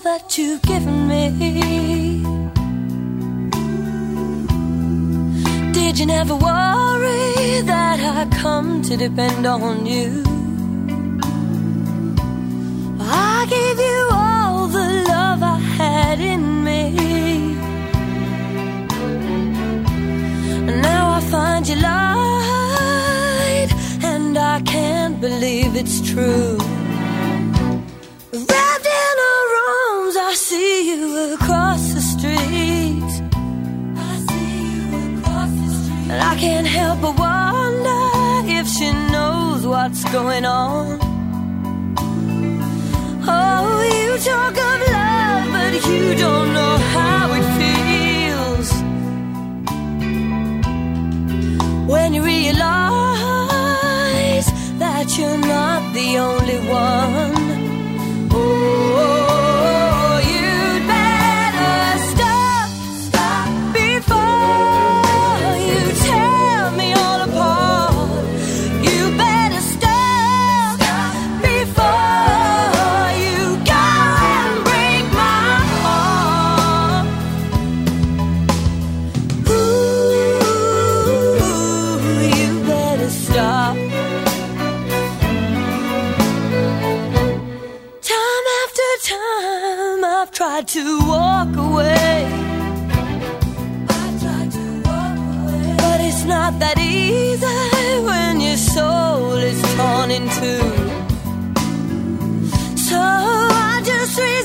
that you've given me. Did you never worry that I come to depend on you? I gave you all the love I had in me, and now I find you lied, and I can't believe it's true. Wrapped in her arms, I see you across the street. And I can't help but wonder if she knows what's going on. Oh, you talk of love, but you don't know how it feels when you realize that you're not the only one. Oh, you'd better stop before you tear me all apart. You better stop before you go and break my heart. Ooh, you better stop. Time after time I've tried to walk away, but it's not that easy when your soul is torn in two. So I just